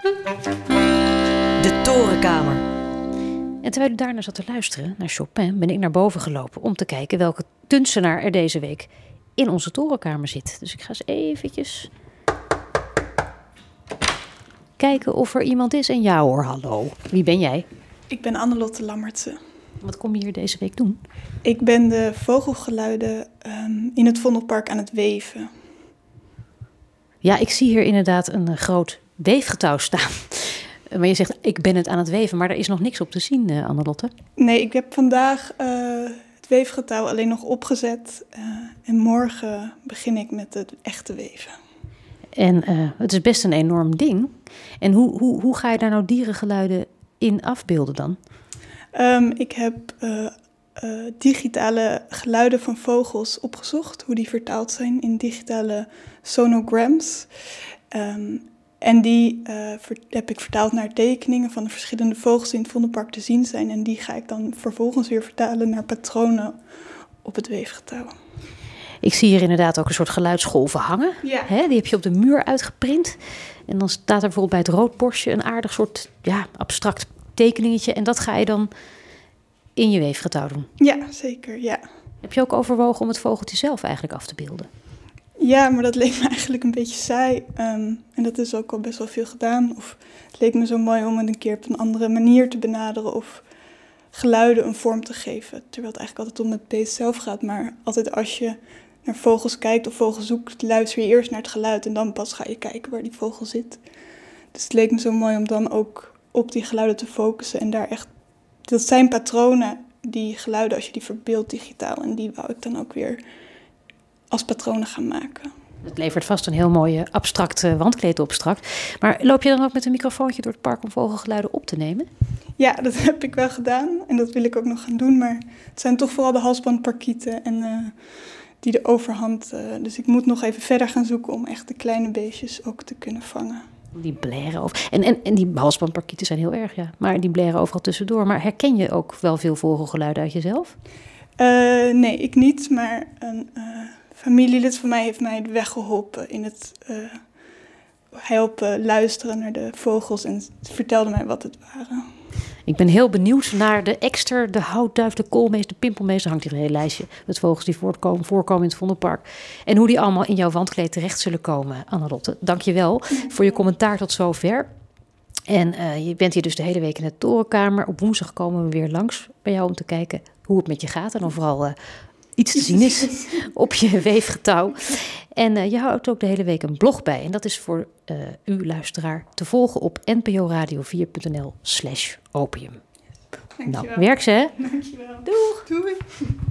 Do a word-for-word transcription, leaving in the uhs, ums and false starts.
De Torenkamer. En terwijl u daarnaar zat te luisteren, naar Chopin, ben ik naar boven gelopen om te kijken welke kunstenaar er deze week in onze torenkamer zit. Dus ik ga eens eventjes kijken of er iemand is. En ja hoor, hallo. Wie ben jij? Ik ben Annelotte Lammertse. Wat kom je hier deze week doen? Ik ben de vogelgeluiden um, in het Vondelpark aan het weven. Ja, ik zie hier inderdaad een uh, groot weefgetouw staan. Maar je zegt, ik ben het aan het weven, maar er is nog niks op te zien, uh, Annelotte. Nee, ik heb vandaag uh, het weefgetouw alleen nog opgezet. Uh, en morgen begin ik met het echte weven. En uh, het is best een enorm ding. En hoe, hoe, hoe ga je daar nou dierengeluiden in afbeelden dan? Um, ik heb uh, uh, digitale geluiden van vogels opgezocht. Hoe die vertaald zijn in digitale sonograms. Um, en die uh, ver- heb ik vertaald naar tekeningen van de verschillende vogels die in het Vondelpark te zien zijn. En die ga ik dan vervolgens weer vertalen naar patronen op het weefgetouw. Ik zie hier inderdaad ook een soort geluidsgolven hangen. Ja. Hè, die heb je op de muur uitgeprint. En dan staat er bijvoorbeeld bij het roodborstje een aardig soort ja, abstract tekeningetje. En dat ga je dan in je weefgetouw doen. Ja, zeker, ja. Heb je ook overwogen om het vogeltje zelf eigenlijk af te beelden? Ja, maar dat leek me eigenlijk een beetje saai. Um, en dat is ook al best wel veel gedaan. Of het leek me zo mooi om het een keer op een andere manier te benaderen. Of geluiden een vorm te geven. Terwijl het eigenlijk altijd om het beest zelf gaat. Maar altijd als je naar vogels kijkt of vogels zoekt, luister je eerst naar het geluid. En dan pas ga je kijken waar die vogel zit. Dus het leek me zo mooi om dan ook op die geluiden te focussen. En daar echt, dat zijn patronen, die geluiden als je die verbeeldt digitaal. En die wou ik dan ook weer als patronen gaan maken. Het levert vast een heel mooie abstract uh, wandkleed op straks. Maar loop je dan ook met een microfoontje door het park om vogelgeluiden op te nemen? Ja, dat heb ik wel gedaan. En dat wil ik ook nog gaan doen. Maar het zijn toch vooral de halsbandparkieten en uh, die de overhand. Uh, dus ik moet nog even verder gaan zoeken om echt de kleine beestjes ook te kunnen vangen. Die blaren over. En, en, en die halsbandparkieten zijn heel erg, ja. Maar die blaren overal tussendoor. Maar herken je ook wel veel vogelgeluiden uit jezelf? Uh, nee, ik niet. Maar een uh, familielid van mij heeft mij weggeholpen in het uh, helpen luisteren naar de vogels. En vertelde mij wat het waren. Ik ben heel benieuwd naar de ekster, de houtduif, de koolmees, de pimpelmees. Er hangt hier een heel lijstje met vogels die voorkomen, voorkomen in het Vondelpark. En hoe die allemaal in jouw wandkleed terecht zullen komen, Annelotte. Dank je wel voor je commentaar tot zover. En uh, je bent hier dus de hele week in de Torenkamer. Op woensdag komen we weer langs bij jou om te kijken hoe het met je gaat. En overal uh, iets te zien is op je weefgetouw. En uh, je houdt ook de hele week een blog bij. En dat is voor uh, u luisteraar te volgen op nporadio vier punt n l slash opium. Dankjewel. Nou, werk ze hè? Dankjewel. Doeg! Doei!